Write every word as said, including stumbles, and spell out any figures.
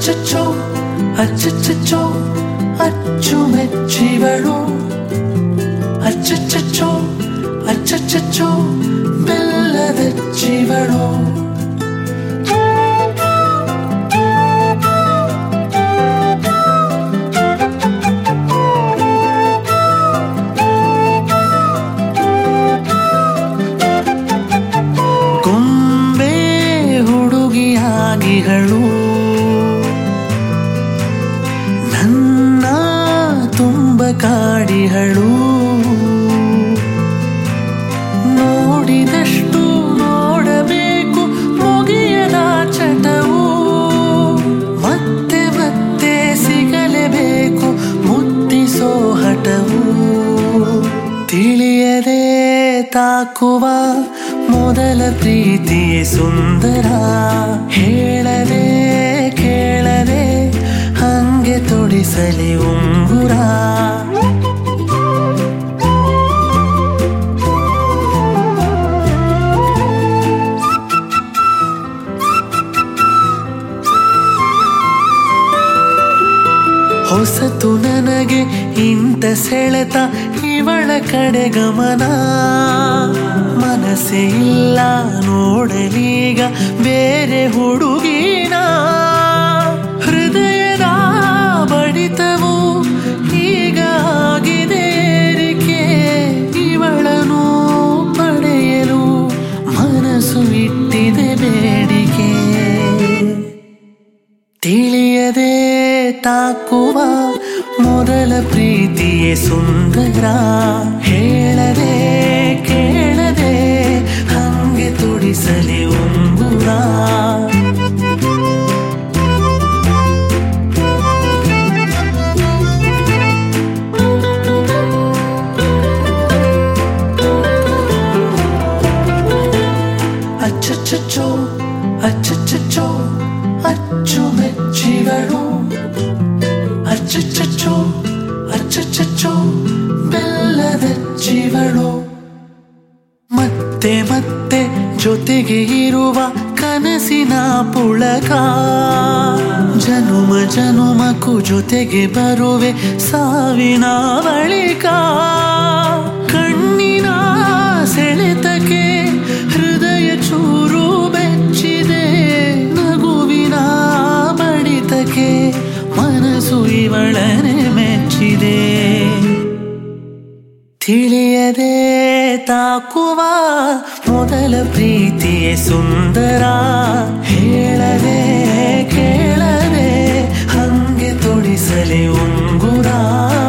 ಅಚ್ಚಚ್ಚೋ ಅಚ್ಚಚ್ಚೋ ಅಚ್ಚುಮೆಚ್ಚಿವಳು ಅಚ್ಚಚ್ಚೋ ಅಚ್ಚಚ್ಚೋ ಬೆಲ್ಲದಚ್ಚಿವಳು ಗೊಂಬೆ ಹುಡುಗಿಯಾಗಿಗಳು ನನ್ನ ತುಂಬ ಕಾಡಿಹಳು ನೋಡಿದಷ್ಟು ನೋಡಬೇಕು ಮುಗಿಯದ ಚಟವು ಮತ್ತೆ ಮತ್ತೆ ಸಿಗಲೇಬೇಕು ಮುತ್ತಿಸೋ ಹಠವು ತಿಳಿಯದೆ ತಾಕುವ ಮೊದಲ ಪ್ರೀತಿಯೇ ಸುಂದರ ಹೇಳದೆ ಕೇಳದೆ ಹಂಗೆ ತೊಡಿಸಲಿ ಉಂಗುರ ಹೊಸತು ನನಗೆ ಇಂಥ ಸೆಳೆತ ಇವಳ ಕಡೆ ಗಮನ ಮನಸ್ಸೇ ಇಲ್ಲ ನೋಡಲೀಗ ಬೇರೆ ಹುಡುಗಿನ ಹೃದಯದ ಬಡಿತವು ಈಗ ಆಗಿದೆ ಏರಿಕೆ ಇವಳನ್ನು ಪಡೆಯಲು ಮನಸ್ಸು ಇಟ್ಟಿದೆ ಬೇಡಿಕೆ ತಿಳಿಯದೆ ತಾಕುವ ಮೊದಲ ಪ್ರೀತಿಯೇ ಸುಂದರ ಹೇಳದೆ ಕೇಳದೆ ಹಂಗೆ ತೊಡಿಸಲಿ ಉಂಗುರ ಅಚ್ಚಚ್ಚೋ ಅಚ್ಚಚ್ಚೋ ಅಚ್ಚುಮೆಚ್ಚಿವಳು ಅಚ್ಚಚ್ಚೋ ಅಚ್ಚಚ್ಚೋ ಬೆಲ್ಲದಚ್ಚಿವಳು ಮತ್ತೆ ಮತ್ತೆ ಜೊತೆಗೆ ಇರುವ ಕನಸಿನ ಪುಳಕ ಜನುಮ ಜನುಮಕ್ಕೂ ಜೊತೆಗೆ ಬರುವೆ ಸಾವಿನ ಬಳಿಕ ಕಣ್ಣಿನ ಸೆಳೆತಕ್ಕೆ ಹೃದಯ ಚೂರು ಬೆಚ್ಚಿದೆ ನಗುವಿನ ಬಡಿತಕ್ಕೆ ಮನಸ್ಸು ಇವಳನೆ ಮೆಚ್ಚಿದೆ ತಿಳಿಯದೆ ತಾಕುವ ಮೊದಲ ಪ್ರೀತಿಯೇ ಸುಂದರ ಹೇಳದೆ ಕೇಳದೆ ಹಂಗೆ ತೊಡಿಸಲಿ ಉಂಗುರ